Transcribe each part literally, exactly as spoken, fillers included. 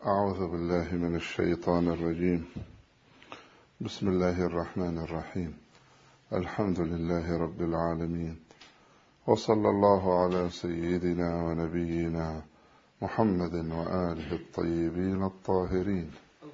أعوذ بالله من الشيطان الرجيم. بسم الله الرحمن الرحيم. الحمد لله رب العالمين، وصلى الله على سيدنا ونبينا محمد وآله الطيبين الطاهرين.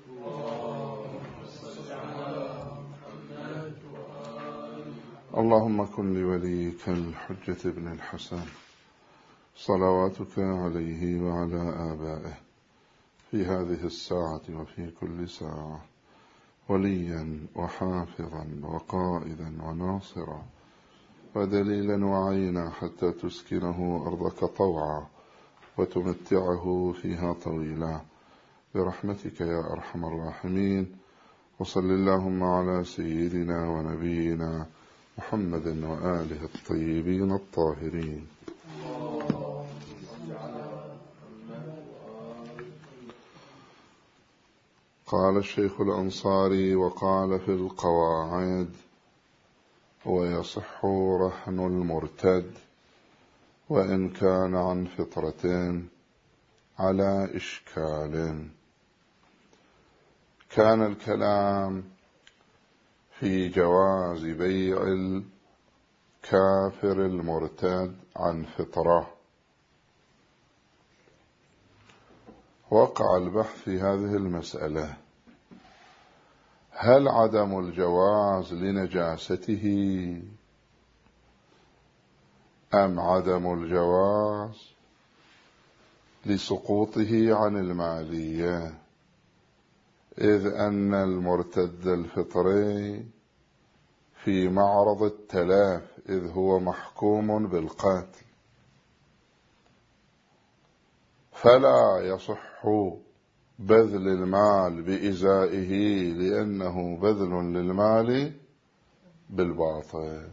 اللهم كن لوليك الحجة بن الحسن صلواتك عليه وعلى آبائه في هذه الساعة وفي كل ساعة وليا وحافظا وقائدا وناصرا ودليلا وعينا، حتى تسكنه أرضك طوعا وتمتعه فيها طويلا برحمتك يا أرحم الراحمين. وصل اللهم على سيدنا ونبينا محمد وآله الطيبين الطاهرين. قال الشيخ الأنصاري: وقال في القواعد: ويصح رهن المرتد وإن كان عن فطرة على إشكال. كان الكلام في جواز بيع الكافر المرتد عن فطرة. وقع البحث في هذه المسألة: هل عدم الجواز لنجاسته أم عدم الجواز لسقوطه عن المالية؟ إذ أن المرتد الفطري في معرض التلاف، إذ هو محكوم بالقتل، فلا يصح بذل المال بإزائه لأنه بذل للمال بالباطل.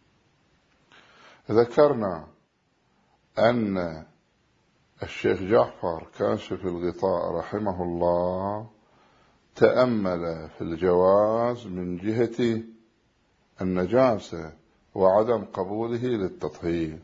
ذكرنا أن الشيخ جعفر كاشف الغطاء رحمه الله تأمل في الجواز من جهة النجاسة وعدم قبوله للتطهير،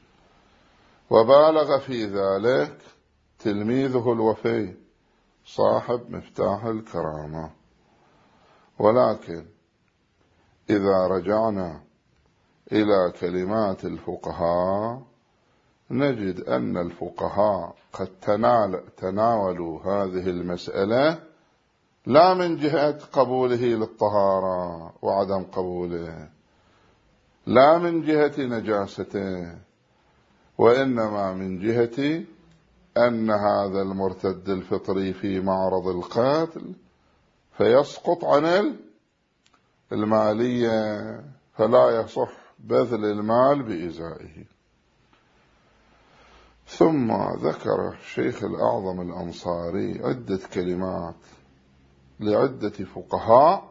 وبالغ في ذلك تلميذه الوفي صاحب مفتاح الكرامة. ولكن إذا رجعنا إلى كلمات الفقهاء نجد أن الفقهاء قد تناولوا هذه المسألة لا من جهة قبوله للطهارة وعدم قبوله، لا من جهة نجاسته، وإنما من جهة أن هذا المرتد الفطري في معرض القتل فيسقط عن المالية، فلا يصح بذل المال بإزائه. ثم ذكر الشيخ الأعظم الأنصاري عدة كلمات لعدة فقهاء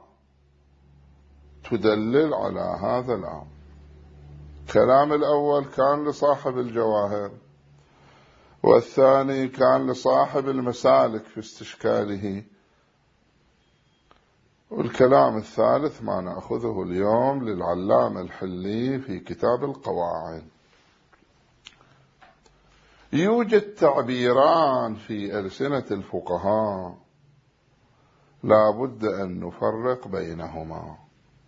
تدلل على هذا الأمر. كلام الأول كان لصاحب الجواهر، والثاني كان لصاحب المسالك في استشكاله، والكلام الثالث ما نأخذه اليوم للعلامة الحلي في كتاب القواعد. يوجد تعبيران في ألسنة الفقهاء لا بد أن نفرق بينهما.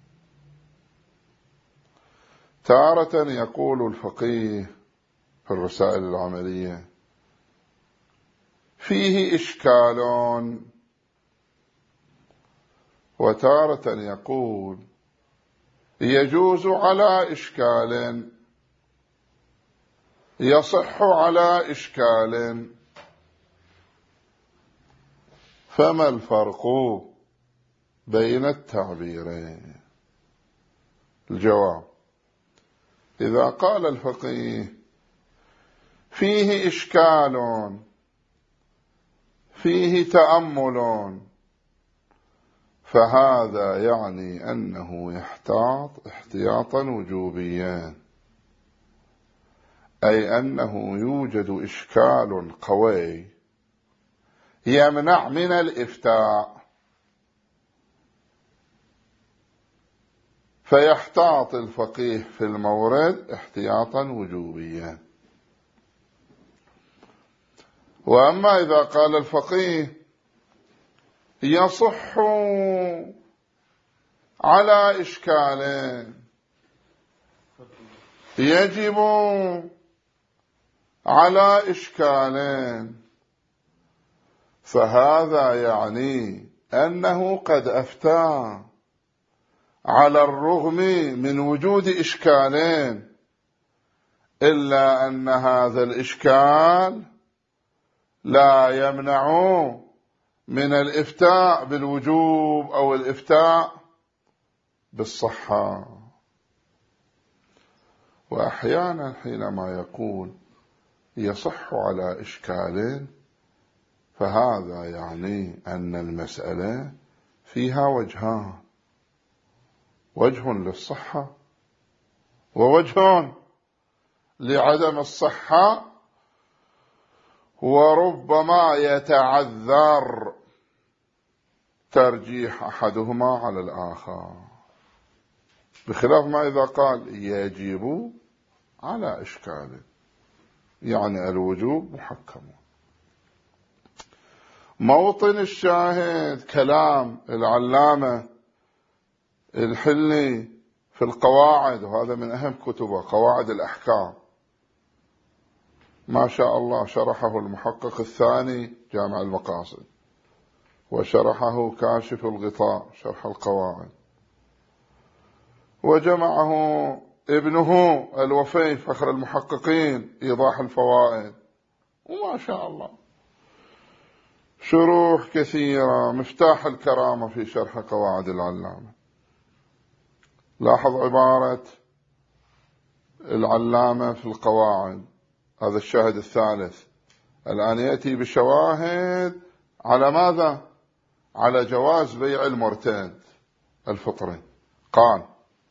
تارة يقول الفقيه في الرسائل العملية: فيه إشكال، وتارة يقول يجوز على إشكال، يصح على إشكال. فما الفرق بين التعبيرين؟ الجواب: إذا قال الفقيه فيه إشكال، فيه تأمل، فهذا يعني أنه يحتاط احتياطا وجوبيا، أي أنه يوجد إشكال قوي يمنع من الإفتاء، فيحتاط الفقيه في المورد احتياطا وجوبيا. وأما إذا قال الفقيه يصح على إشكالين، يجب على إشكالين، فهذا يعني أنه قد أفتى على الرغم من وجود إشكالين، إلا أن هذا الإشكال لا يمنع من الإفتاء بالوجوب أو الإفتاء بالصحة. وأحيانا حينما يقول يصح على إشكالين، فهذا يعني أن المسألة فيها وجهان، وجه للصحة ووجه لعدم الصحة، وربما يتعذر ترجيح أحدهما على الآخر، بخلاف ما إذا قال يجب على إشكال، يعني الوجوب محكم. موطن الشاهد كلام العلامة الحلي في القواعد، وهذا من أهم كتبه قواعد الأحكام، ما شاء الله شرحه المحقق الثاني جامع المقاصد، وشرحه كاشف الغطاء شرح القواعد، وجمعه ابنه الوفي فخر المحققين إيضاح الفوائد، وما شاء الله شروح كثيرة، مفتاح الكرامة في شرح قواعد العلامة. لاحظ عبارة العلامة في القواعد، هذا الشاهد الثالث، الآن يأتي بشواهد على ماذا؟ على جواز بيع المرتد الفطري. قال: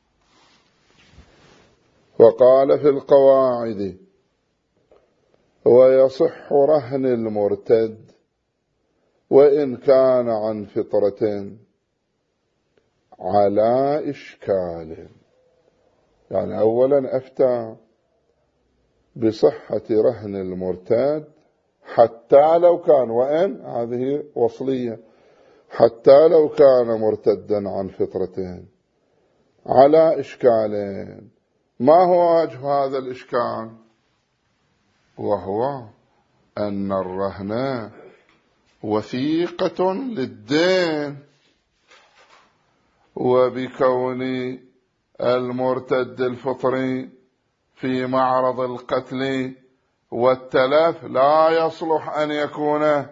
وقال في القواعد: ويصح رهن المرتد وإن كان عن فطرة على إشكال. يعني أولا أفتى بصحة رهن المرتد حتى لو كان، وإن هذه وصلية، حتى لو كان مرتدا عن فطرتين على إشكالين. ما هو وجه هذا الإشكال؟ وهو أن الرهن وثيقة للدين، وبكون المرتد الفطري في معرض القتل والتلف لا يصلح أن يكون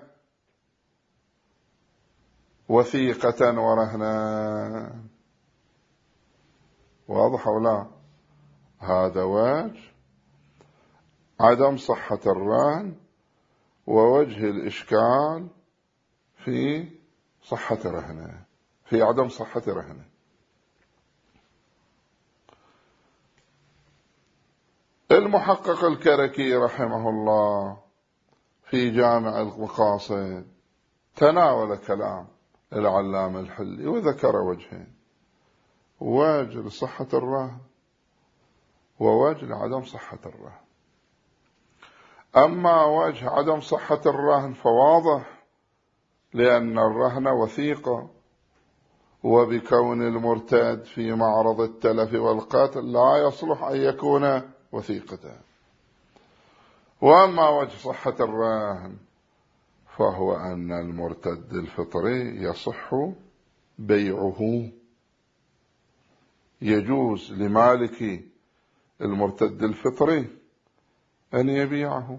وثيقة ورهنا. واضح أو لا؟ هذا وجه عدم صحة الرهن، ووجه الإشكال في صحة رهنه، في عدم صحة رهنه. المحقق الكركي رحمه الله في جامع المقاصد تناول كلام العلامة الحلي وذكر وجهين: وجه لصحة الرهن ووجه لعدم صحة الرهن. أما وجه عدم صحة الرهن فواضح، لأن الرهن وثيقة، وبكون المرتد في معرض التلف والقتل لا يصلح أن يكون وثيقة. وأما وجه صحة الرهن فهو أن المرتد الفطري يصح بيعه، يجوز لمالك المرتد الفطري أن يبيعه،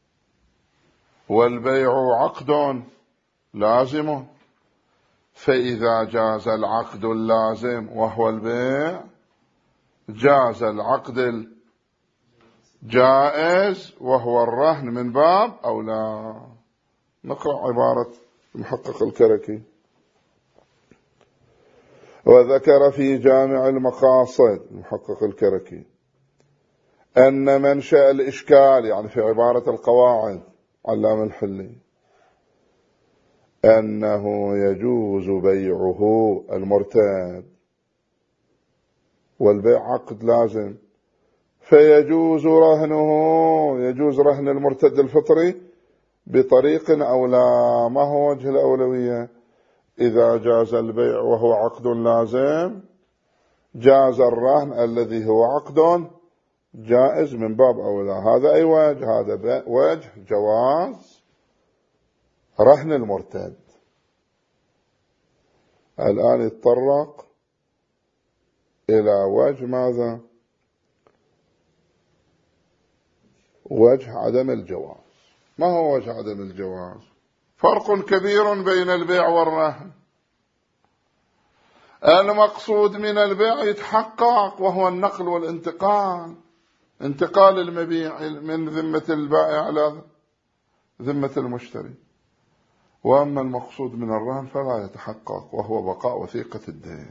والبيع عقد لازم، فإذا جاز العقد اللازم وهو البيع جاز العقد الجائز وهو الرهن من باب أو لا. نقرأ عبارة المحقق الكركي: وذكر في جامع المقاصد المحقق الكركي أن منشأ الإشكال، يعني في عبارة القواعد علام الحلي، أنه يجوز بيعه المرتد، والبيع عقد لازم، فيجوز رهنه، يجوز رهن المرتد الفطري بطريق أو لا. ما هو وجه الأولوية؟ إذا جاز البيع وهو عقد لازم، جاز الرهن الذي هو عقد جائز من باب أولى. هذا أي وجه؟ هذا وجه جواز رهن المرتد. الآن يتطرق إلى وجه ماذا؟ وجه عدم الجواز. ما هو وجه عدم الجواز؟ فرق كبير بين البيع والرهن. المقصود من البيع يتحقق وهو النقل والانتقال، انتقال المبيع من ذمة البائع إلى ذمة المشتري. وأما المقصود من الرهن فلا يتحقق وهو بقاء وثيقة الدين.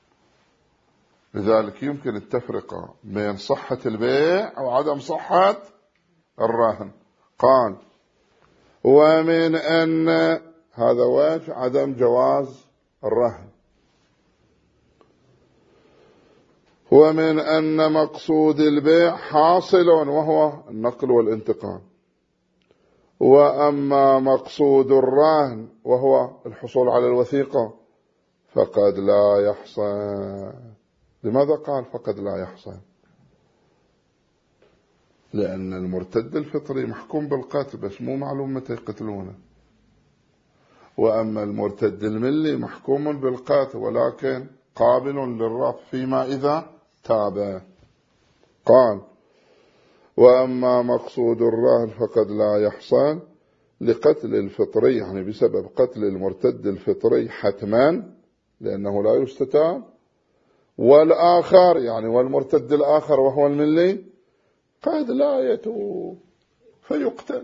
لذلك يمكن التفرقة بين صحة البيع وعدم صحة الرهن. قال ومن أن هذا وجه عدم جواز الرهن، ومن أن مقصود البيع حاصل وهو النقل والانتقال، وأما مقصود الرهن وهو الحصول على الوثيقة فقد لا يحصل. لماذا قال فقد لا يحصل؟ لأن المرتد الفطري محكوم بالقتل بس مو معلوم متى يقتلونه، وأما المرتد الملي محكوم بالقتل ولكن قابل للرفع فيما إذا تاب. قال وأما مقصود الرهن فقد لا يحصل لقتل الفطري، يعني بسبب قتل المرتد الفطري حتما لأنه لا يستتاب، والآخر يعني والمرتد الآخر وهو الملي قد لا يتوب فيقتل.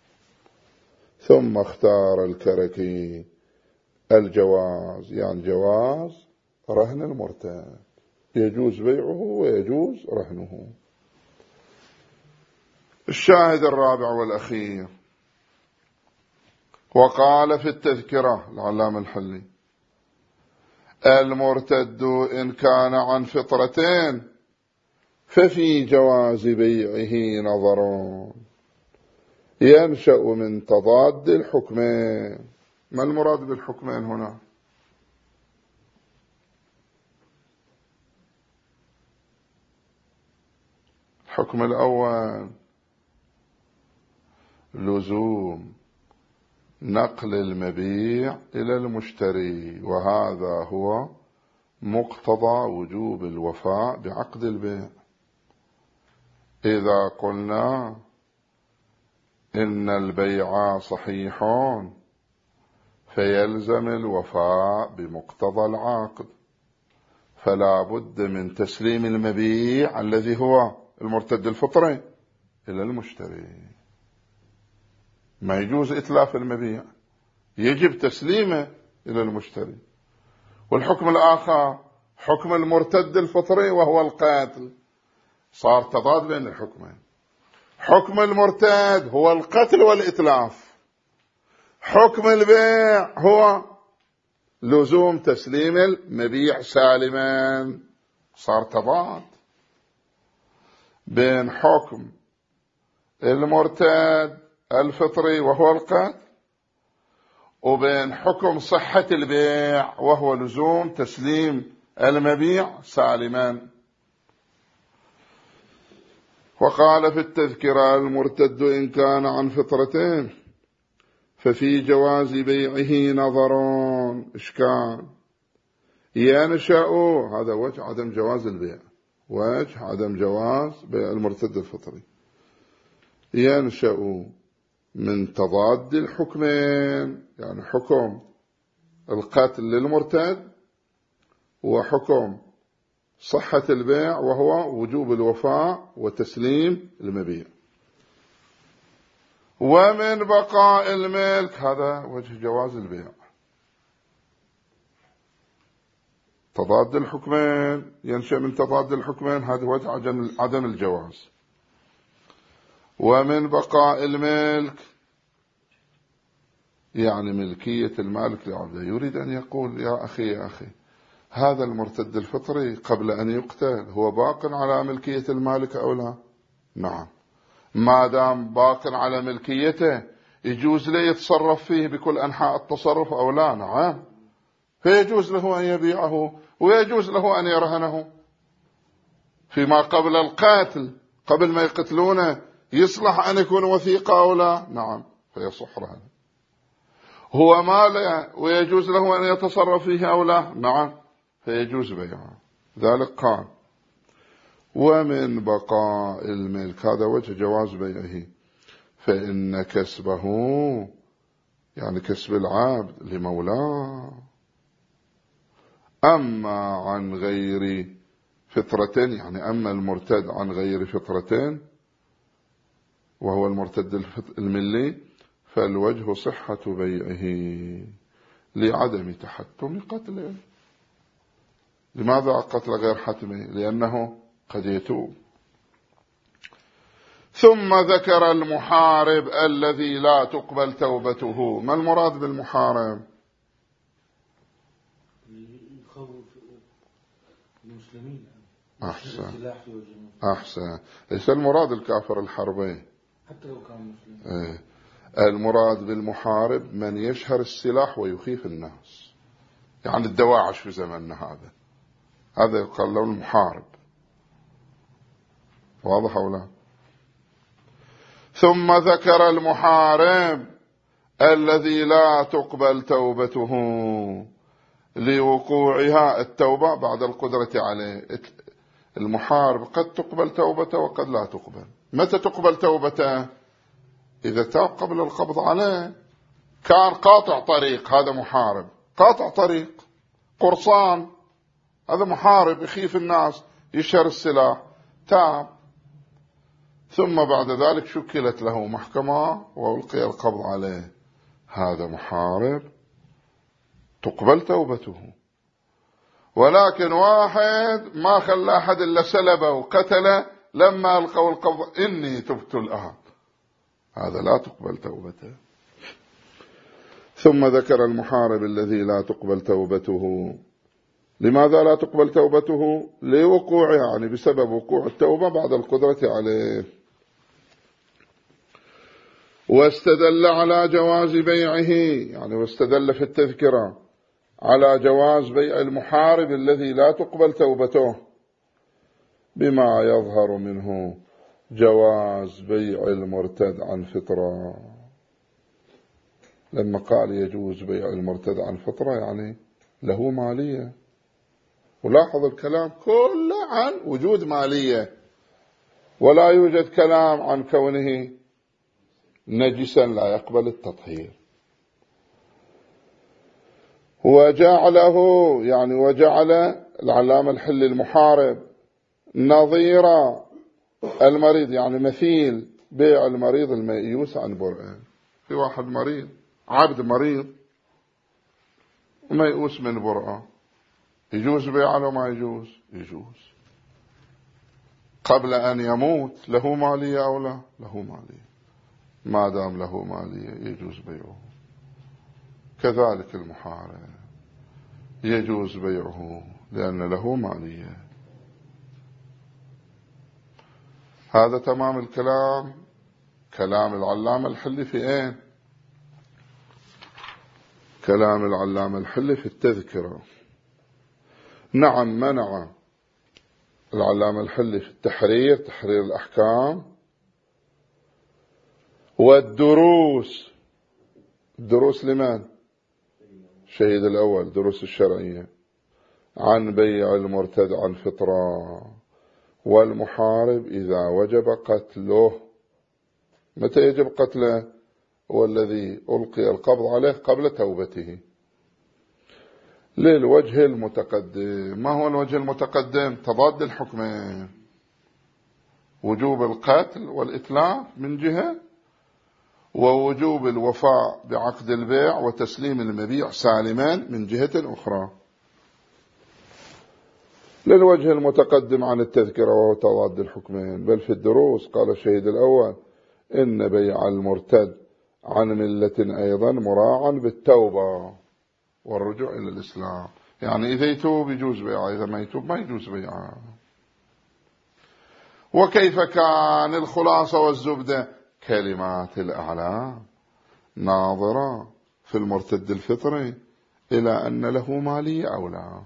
ثم اختار الكركي الجواز، يعني جواز رهن المرتد، يجوز بيعه ويجوز رهنه. الشاهد الرابع والأخير، وقال في التذكرة العلامة الحلي المرتد إن كان عن فطرتين ففي جواز بيعه نظر ينشأ من تضاد الحكمين. ما المراد بالحكمين هنا؟ الحكم الأول لزوم نقل المبيع إلى المشتري، وهذا هو مقتضى وجوب الوفاء بعقد البيع. إذا قلنا إن البيع صحيح فيلزم الوفاء بمقتضى العقد، فلا بد من تسليم المبيع الذي هو المرتد الفطري إلى المشتري. ما يجوز إتلاف المبيع، يجب تسليمه إلى المشتري. والحكم الآخر حكم المرتد الفطري وهو القتل، صار تضاد بين الحكمين. حكم المرتد هو القتل والإتلاف، حكم البيع هو لزوم تسليم المبيع سالما. صار تضاد بين حكم المرتد الفطري وهو القتل وبين حكم صحة البيع وهو لزوم تسليم المبيع سالما. وقال في التذكرة المرتد إن كان عن فطرتين ففي جواز بيعه نظرون. إشكال ينشأ، هذا وجه عدم جواز البيع، وجه عدم جواز بيع المرتد الفطري، ينشأ من تضاد الحكمين، يعني حكم القتل للمرتد وحكم صحة البيع وهو وجوب الوفاء وتسليم المبيع. ومن بقاء الملك، هذا وجه جواز البيع. تضاد الحكمين ينشأ من تضاد الحكمين، هذا وجه عدم الجواز. ومن بقاء الملك يعني ملكية المالك لعبده. يريد أن يقول يا أخي يا أخي هذا المرتد الفطري قبل أن يقتل هو باق على ملكية المالك أو لا؟ نعم، ما دام باق على ملكيته يجوز له يتصرف فيه بكل أنحاء التصرف أو لا؟ نعم. فيجوز له أن يبيعه ويجوز له أن يرهنه فيما قبل القتل، قبل ما يقتلونه يصلح أن يكون وثيقة أو لا؟ نعم، فيصح رهنه. هو ماله ويجوز له أن يتصرف فيه أو لا؟ نعم، فيجوز بيعه. ذلك قال ومن بقاء الملك، هذا وجه جواز بيعه، فإن كسبه يعني كسب العبد لمولاه، أما عن غير فطرة يعني أما المرتد عن غير فطرة وهو المرتد الملي فالوجه صحة بيعه لعدم تحتم قتله. لماذا قتل غير حتمي؟ لأنه قد يتوب. ثم ذكر المحارب الذي لا تقبل توبته. ما المراد بالمحارب؟ أحسن أحسن ليس المراد الكافر الحربي حتى لو كان مسلم. إيه. المراد بالمحارب من يشهر السلاح ويخيف الناس، يعني الدواعش في زمننا هذا، هذا يقال له المحارب. واضح أو لا؟ ثم ذكر المحارب الذي لا تقبل توبته لوقوعها التوبة بعد القدرة عليه. المحارب قد تقبل توبته وقد لا تقبل. متى تقبل توبته؟ إذا تاب قبل القبض عليه. كان قاطع طريق، هذا محارب، قاطع طريق قرصان، هذا محارب يخيف الناس يشهر السلاح، تاب ثم بعد ذلك شكلت له محكمة وألقي القبض عليه، هذا محارب تقبل توبته. ولكن واحد ما خلى أحد إلا سلبه وقتله لما ألقوا القبض إني تبت الآن، هذا لا تقبل توبته. ثم ذكر المحارب الذي لا تقبل توبته. لماذا لا تقبل توبته؟ لوقوع يعني بسبب وقوع التوبة بعد القدرة عليه. واستدل على جواز بيعه، يعني واستدل في التذكرة على جواز بيع المحارب الذي لا تقبل توبته بما يظهر منه جواز بيع المرتد عن فطرة. لما قال يجوز بيع المرتد عن فطرة يعني له مالية، ولاحظ الكلام كله عن وجود مالية، ولا يوجد كلام عن كونه نجسا لا يقبل التطهير. وجعله يعني وجعل العلامة الحل المحارب نظير المريض، يعني مثيل بيع المريض الميؤوس عن برئه. في واحد مريض، عبد مريض وميؤوس من برئه، يجوز بيعه ولا ما يجوز؟ يجوز. قبل أن يموت له مالية أو لا؟ له مالية. ما دام له مالية يجوز بيعه. كذلك المحارب يجوز بيعه لأن له مالية. هذا تمام الكلام. كلام العلامة الحلي في اين؟ كلام العلامة الحلي في التذكرة. نعم، منع العلامة الحلي في التحرير، تحرير الأحكام والدروس. الدروس لمن؟ شهيد الأول، دروس الشرعية عن بيع المرتد عن فطرة. والمحارب إذا وجب قتله. متى يجب قتله؟ هو الذي ألقي القبض عليه قبل توبته. للوجه المتقدم. ما هو الوجه المتقدم؟ تضاد الحكمين، وجوب القتل والإتلاف من جهة، ووجوب الوفاء بعقد البيع وتسليم المبيع سالمان من جهة أخرى. للوجه المتقدم عن التذكرة وهو تضاد الحكمين. بل في الدروس قال الشهيد الأول إن بيع المرتد عن ملة أيضا مراعا بالتوبة والرجوع إلى الإسلام، يعني إذا يتوب يجوز بيعه، إذا ما يتوب ما يجوز بيعه. وكيف كان؟ الخلاصة والزبدة كلمات الأعلام ناظرة في المرتد الفطري إلى أن له مالية أو لا،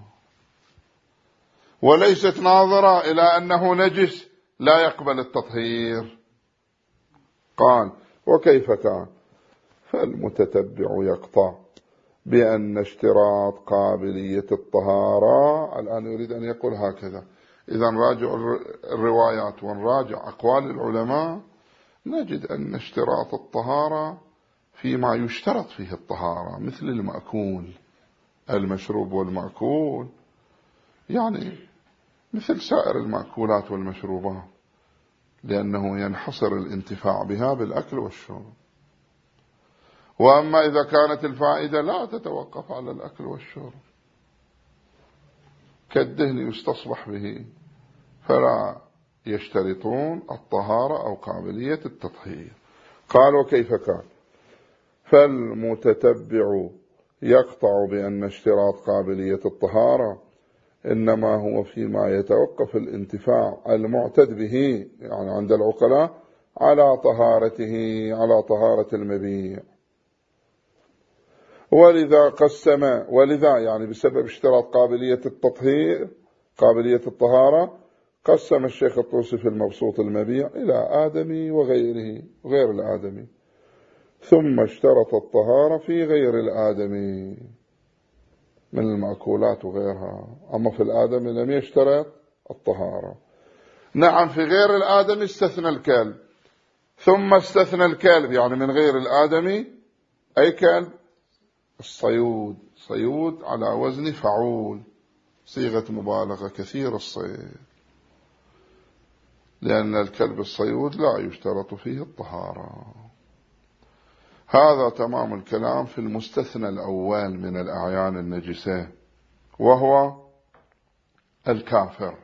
وليست ناظرة إلى أنه نجس لا يقبل التطهير. قال وكيف كان؟ فالمتتبع يقطع بأن اشتراط قابلية الطهارة، الآن يريد أن يقول هكذا. إذا نراجع الروايات ونراجع أقوال العلماء نجد أن اشتراط الطهارة فيما يشترط فيه الطهارة، مثل المأكول، المشروب والمأكول، يعني مثل سائر المأكولات والمشروبات، لأنه ينحصر الانتفاع بها بالأكل والشرب. وأما إذا كانت الفائدة لا تتوقف على الأكل والشرب كالدهن يستصبح به، فلا يشترطون الطهارة أو قابلية التطهير. قال وكيف كان؟ فالمتتبع يقطع بأن اشتراط قابلية الطهارة إنما هو فيما يتوقف الانتفاع المعتد به، يعني عند العقلاء، على طهارته، على طهارة المبيع. ولذا قسم، ولذا يعني بسبب اشتراط قابلية التطهير، قابلية الطهارة، قسم الشيخ الطوسي في المبسوط المبيع إلى آدمي وغيره، غير الآدمي، ثم اشترط الطهارة في غير الآدمي من المأكولات وغيرها، أما في الآدمي لم يشترط الطهارة. نعم في غير الآدمي استثنى الكلب، ثم استثنى الكلب يعني من غير الآدمي أي كلب الصيود، صيود على وزن فعول، صيغة مبالغة، كثير الصيد، لأن الكلب الصيود لا يشترط فيه الطهارة. هذا تمام الكلام في المستثنى الأول من الأعيان النجسة، وهو الكافر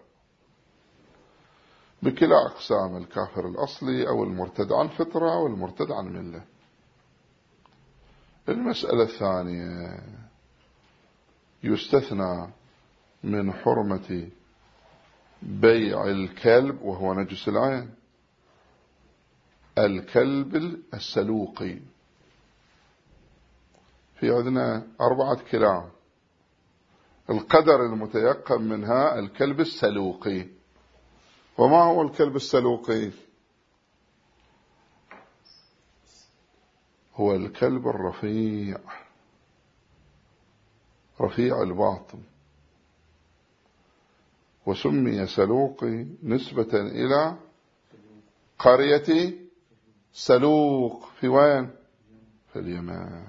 بكلا أقسام، الكافر الأصلي أو المرتد عن فطرة أو المرتد عن ملة. المسألة الثانية، يستثنى من حرمة بيع الكلب وهو نجس العين الكلب السلوقي. في عندنا أربعة كلاب، القدر المتيقن منها الكلب السلوقي. وما هو الكلب السلوقي؟ هو الكلب الرفيع، رفيع الباطن، وسمي سلوقي نسبة إلى قرية سلوق في وين؟ في اليمن.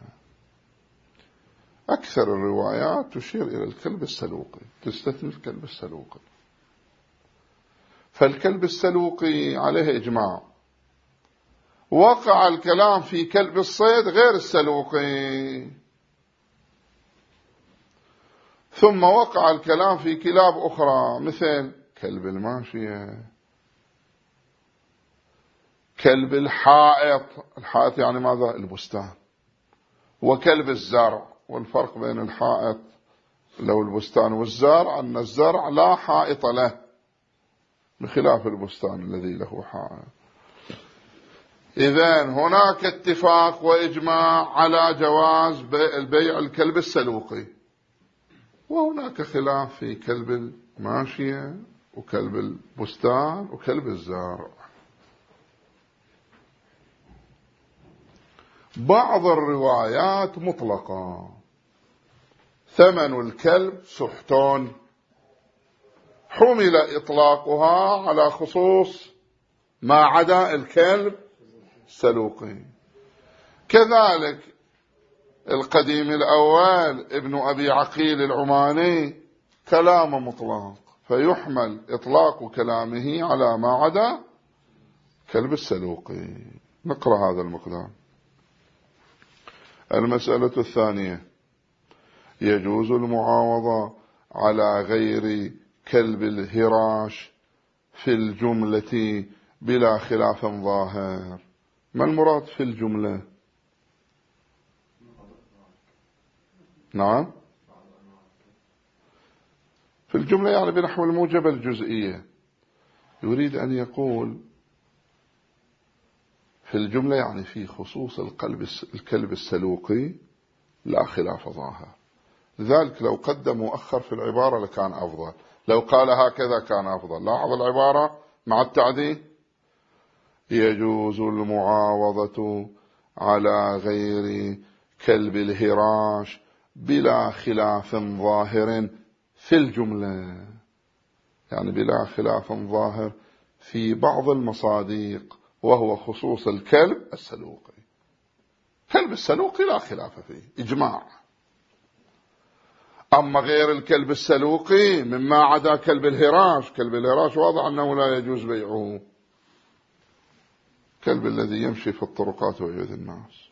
أكثر الروايات تشير إلى الكلب السلوقي، تستثني الكلب السلوقي. فالكلب السلوقي عليه إجماع. وقع الكلام في كلب الصيد غير السلوقي، ثم وقع الكلام في كلاب أخرى مثل كلب الماشية، كلب الحائط، الحائط يعني ماذا؟ البستان، وكلب الزرع. والفرق بين الحائط لو البستان والزرع أن الزرع لا حائط له، بخلاف البستان الذي له حائط. إذن هناك اتفاق وإجماع على جواز البيع الكلب السلوقي، وهناك خلاف في كلب الماشية وكلب البستان وكلب الزرع. بعض الروايات مطلقة، ثمن الكلب سحتون، حمل إطلاقها على خصوص ما عدا الكلب السلوقي. كذلك القديم الأول ابن أبي عقيل العماني كلام مطلق، فيحمل إطلاق كلامه على ما عدا كلب السلوقي. نقرأ هذا المقدار. المسألة الثانية، يجوز المعاوضة على غير كلب الهراش في الجملة بلا خلاف ظاهر. ما المراد في الجملة؟ نعم في الجملة يعني بنحو الموجبة الجزئية. يريد أن يقول في الجملة يعني في خصوص القلب الكلب السلوقي لا خلاف ظاهر، لذلك لو قدم مؤخر في العبارة لكان أفضل، لو قال هكذا كان أفضل. لاحظ العبارة مع التعديل: يجوز المعاوضة على غير كلب الهراش بلا خلاف ظاهر في الجملة، يعني بلا خلاف ظاهر في بعض المصادق، وهو خصوص الكلب السلوقي. كلب السلوقي لا خلاف فيه إجماع، أما غير الكلب السلوقي مما عدا كلب الهراش، كلب الهراش واضح أنه لا يجوز بيعه، كلب الذي يمشي في الطرقات ويؤذي الناس.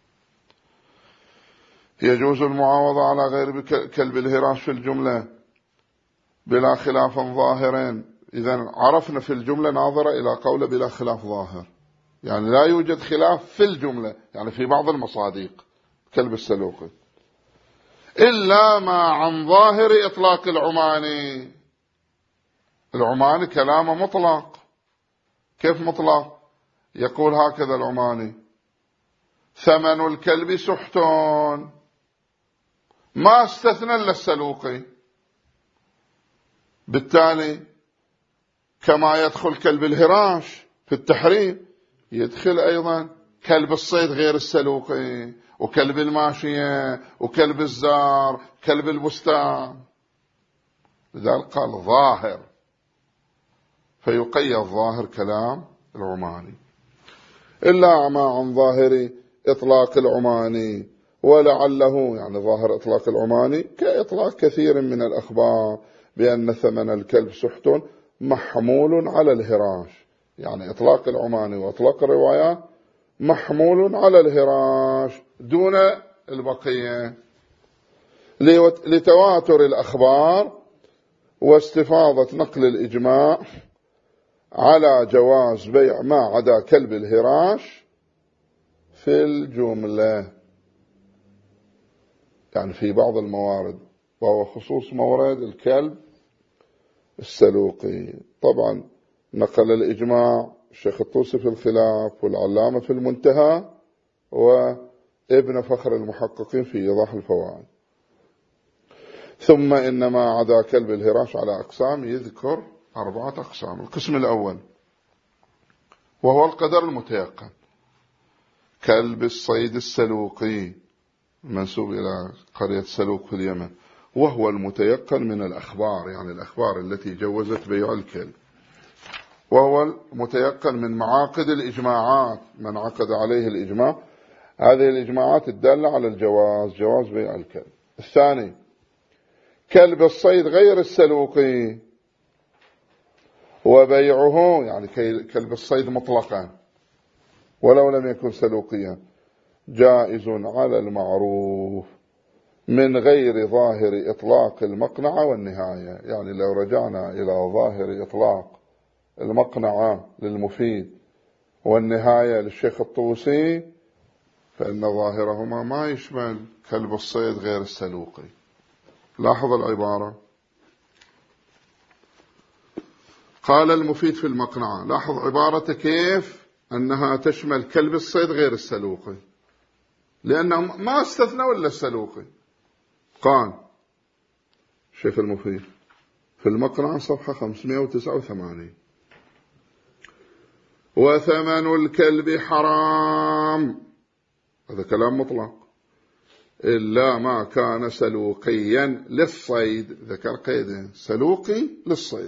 يجوز المعاوضة على غير كلب الهراش في الجملة بلا خلاف ظاهر. إذن عرفنا في الجملة ناظرة إلى قول بلا خلاف ظاهر، يعني لا يوجد خلاف في الجملة، يعني في بعض المصادق كلب السلوقي، إلا ما عن ظاهر إطلاق العماني. العماني كلام مطلق. كيف مطلق؟ يقول هكذا العماني: ثمن الكلب سحت، ما استثنى إلا السلوقي. بالتالي كما يدخل كلب الهراش في التحريم يدخل أيضا كلب الصيد غير السلوقي، وكلب الماشية، وكلب الزار، كلب البستان. لذلك قال ظاهر، فيقيد ظاهر كلام العماني. إلا ما عن ظاهر إطلاق العماني، ولعله يعني ظاهر إطلاق العماني كإطلاق كثير من الأخبار بأن ثمن الكلب سحت محمول على الهراش، يعني إطلاق العماني وإطلاق الروايات محمول على الهراش دون البقية، لتواتر الأخبار واستفاضة نقل الإجماع على جواز بيع ما عدا كلب الهراش في الجملة، يعني في بعض الموارد، وهو خصوص مورد الكلب السلوقي. طبعا نقل الإجماع الشيخ الطوسي في الخلاف، والعلامة في المنتهى، وابن فخر المحققين في إيضاح الفوائد. ثم إنما عدا كلب الهراش على أقسام، يذكر أربعة أقسام. القسم الأول وهو القدر المتيقن، كلب الصيد السلوقي منسوب إلى قرية سلوق في اليمن، وهو المتيقن من الأخبار، يعني الأخبار التي جوزت بيع الكلب، وهو المتيقن من معاقد الإجماعات، من عقد عليه الإجماع، هذه الإجماعات الدالة على الجواز، جواز بيع الكلب. الثاني كلب الصيد غير السلوقي، وبيعه يعني كلب الصيد مطلقا ولو لم يكن سلوقيا جائز على المعروف من غير ظاهر إطلاق المقنعة والنهاية. يعني لو رجعنا إلى ظاهر إطلاق المقنعة للمفيد والنهاية للشيخ الطوسي فإن ظاهرهما ما يشمل كلب الصيد غير السلوقي. لاحظ العبارة، قال المفيد في المقنعة، لاحظ عبارة كيف أنها تشمل كلب الصيد غير السلوقي، لأنهم ما استثنوا إلا السلوقي. قال شيخ المفيد في المقنعة صفحة خمسمائة وتسعة وثمانين: وثمن الكلب حرام، هذا كلام مطلق، إلا ما كان سلوقيا للصيد، ذكر قيدين، سلوقي للصيد،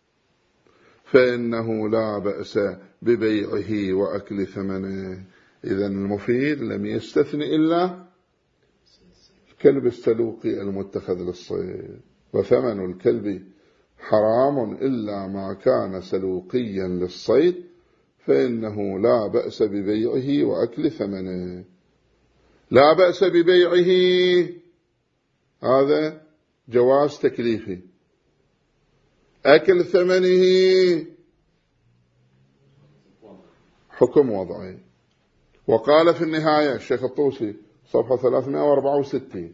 فإنه لا بأس ببيعه وأكل ثمنه. إذن المفيد لم يستثن إلا الكلب السلوقي المتخذ للصيد. وثمن الكلب حرام إلا ما كان سلوقيا للصيد فإنه لا بأس ببيعه وأكل ثمنه. لا بأس ببيعه هذا جواز تكليفي، أكل ثمنه حكم وضعي. وقال في النهاية الشيخ الطوسي صفحة ثلاثمائة وأربعة وستين: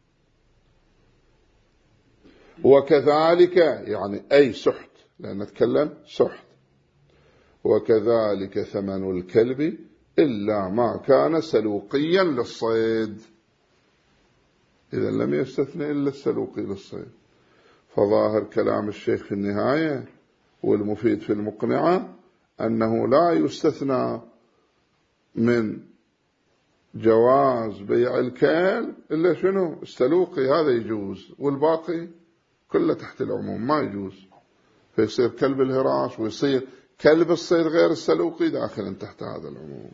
وكذلك، يعني أي سحت، لأن نتكلم سحت، وكذلك ثمن الكلب إلا ما كان سلوقيا للصيد. إذا لم يستثني إلا السلوقي للصيد. فظاهر كلام الشيخ في النهاية والمفيد في المقنعة أنه لا يستثنى من جواز بيع الكلب إلا شنو؟ السلوقي، هذا يجوز، والباقي كله تحت العموم ما يجوز. فيصير كلب الهراش ويصير كلب الصيد غير السلوقي داخلا تحت هذا العموم.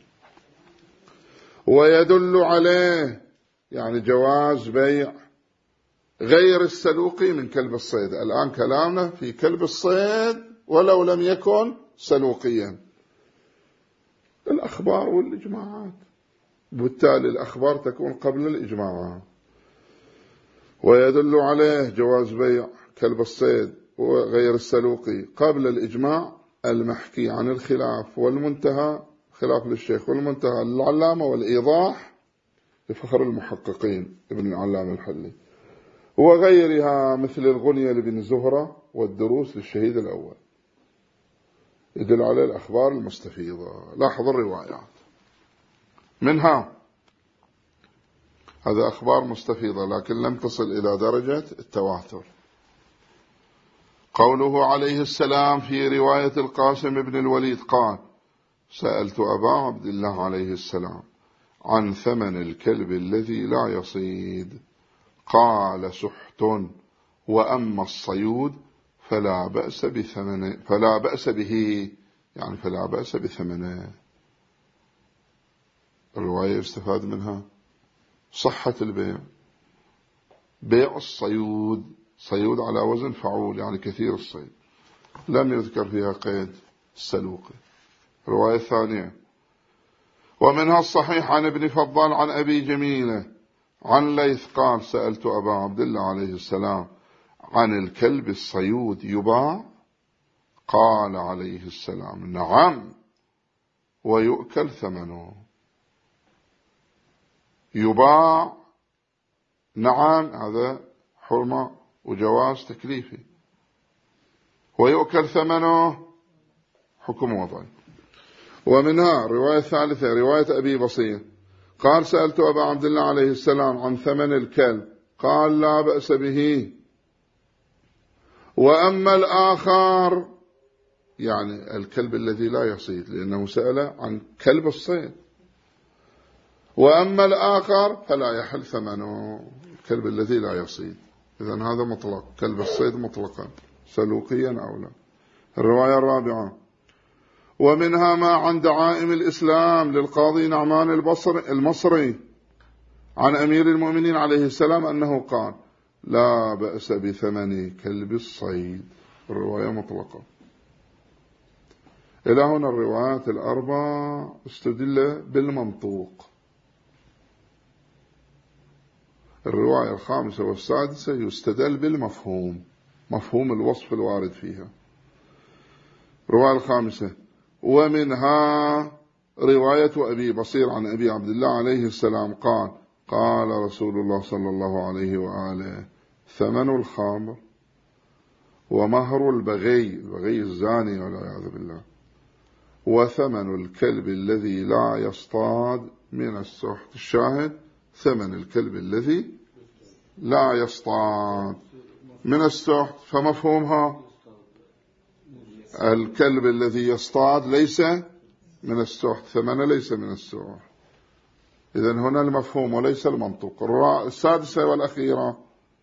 ويدل عليه يعني جواز بيع غير السلوقي من كلب الصيد. الآن كلامنا في كلب الصيد ولو لم يكن سلوقيا. الأخبار والإجماعات، بالتالي الأخبار تكون قبل الإجماعات. ويدل عليه جواز بيع كلب الصيد وغير السلوقي قبل الإجماع المحكي عن الخلاف والمنتهى، خلاف للشيخ والمنتهى للعلامة والإيضاح لفخر المحققين ابن العلامة الحلي، وغيرها مثل الغنية لابن زهرة والدروس للشهيد الأول. يدل على الأخبار المستفيضة. لاحظ الروايات منها، هذا أخبار مستفيضة لكن لم تصل إلى درجة التواتر. قوله عليه السلام في رواية القاسم بن الوليد قال: سألت أبا عبد الله عليه السلام عن ثمن الكلب الذي لا يصيد، قال: سحت، وأما الصيود فلا بأس بثمنه، فلا بأس به، يعني فلا بأس بثمنه. الرواية يستفاد منها صحة البيع، بيع الصيود، صيود على وزن فعول يعني كثير الصيد، لم يذكر فيها قيد السلوقي. الرواية الثانية: ومنها الصحيح عن ابن فضال عن أبي جميلة عن ليث قال: سألت أبا عبد الله عليه السلام عن الكلب الصيود يباع، قال عليه السلام: نعم، ويؤكل ثمنه. يباع، نعم، هذا حرمة وجواز تكليفي، ويؤكل ثمنه حكم وضعي. ومنها الرواية الثالثة رواية أبي بصير قال: سألت أبا عبد الله عليه السلام عن ثمن الكلب، قال: لا بأس به. وأما الآخر يعني الكلب الذي لا يصيد، لأنه سأل عن كلب الصيد. وأما الآخر فلا يحل ثمنه، الكلب الذي لا يصيد. إذن هذا مطلق، كلب الصيد مطلقا سلوقيا أو لا. الرواية الرابعة: ومنها ما عن دعائم الإسلام للقاضي نعمان البصري المصري عن أمير المؤمنين عليه السلام أنه قال: لا بأس بثمن كلب الصيد. الرواية مطلقة. إلى هنا الروايات الأربع استدل بالمنطوق. الرواية الخامسة والسادسة يستدل بالمفهوم، مفهوم الوصف الوارد فيها. الرواية الخامسة: ومنها رواية أبي بصير عن أبي عبد الله عليه السلام قال: قال رسول الله صلى الله عليه وآله: ثمن الخمر ومهر البغي، البغي الزاني والعياذ بالله، وثمن الكلب الذي لا يصطاد من السحت. الشاهد: ثمن الكلب الذي لا يصطاد من السحت. فمفهومها الكلب الذي يصطاد ليس من السحت، ثمنه ليس من السحت. إذن هنا المفهوم وليس المنطوق. السادسة والأخيرة: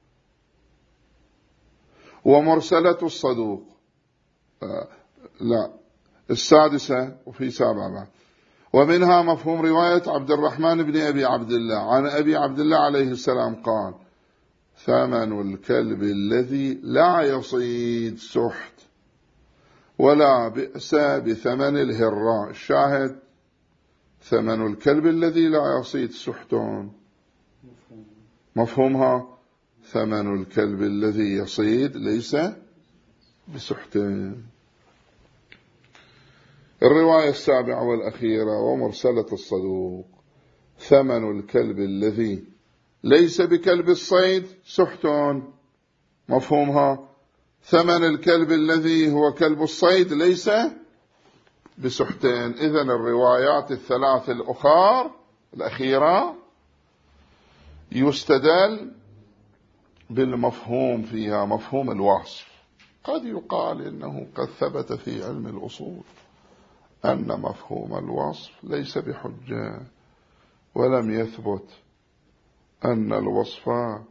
ومرسلة الصدوق. آه لا السادسة وفي سابعة. ومنها مفهوم رواية عبد الرحمن بن أبي عبد الله عن أبي عبد الله عليه السلام قال: ثمن الكلب الذي لا يصيد سحت، ولا بئس بثمن الهراء. الشاهد: ثمن الكلب الذي لا يصيد سحتون. مفهومها ثمن الكلب الذي يصيد ليس بسحتين. الرواية السابعة والأخيرة: ومرسلة الصدوق. ثمن الكلب الذي ليس بكلب الصيد سحتون. مفهومها ثمن الكلب الذي هو كلب الصيد ليس بسحتين. إذن الروايات الثلاث الأخرى الأخيرة يستدل بالمفهوم فيها، مفهوم الوصف. قد يقال إنه قد ثبت في علم الأصول أن مفهوم الوصف ليس بحجة، ولم يثبت أن الوصف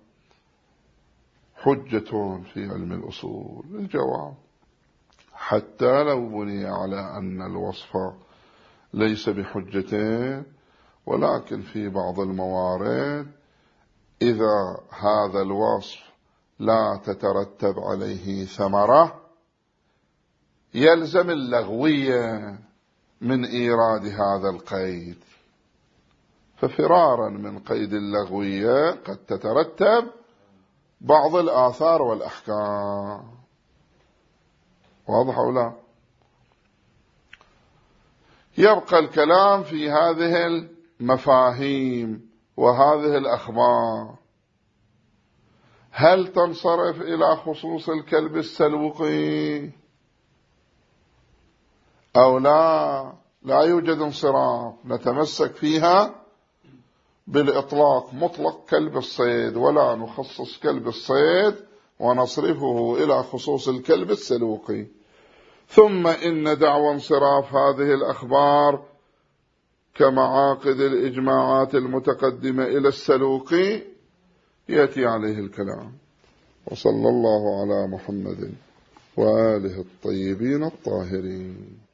حجة في علم الأصول. الجواب: حتى لو بني على أن الوصف ليس بحجتين، ولكن في بعض الموارد إذا هذا الوصف لا تترتب عليه ثمرة يلزم اللغوية من إيراد هذا القيد، ففرارا من قيد اللغوية قد تترتب بعض الآثار والأحكام. واضح أو لا؟ يبقى الكلام في هذه المفاهيم وهذه الأخبار. هل تنصرف إلى خصوص الكلب السلوقي أو لا؟ لا يوجد انصراف، نتمسك فيها بالإطلاق، مطلق كلب الصيد، ولا نخصص كلب الصيد ونصرفه إلى خصوص الكلب السلوقي. ثم إن دعوى انصراف هذه الأخبار كمعاقد الإجماعات المتقدمة إلى السلوقي يأتي عليه الكلام. وصلى الله على محمد وآله الطيبين الطاهرين.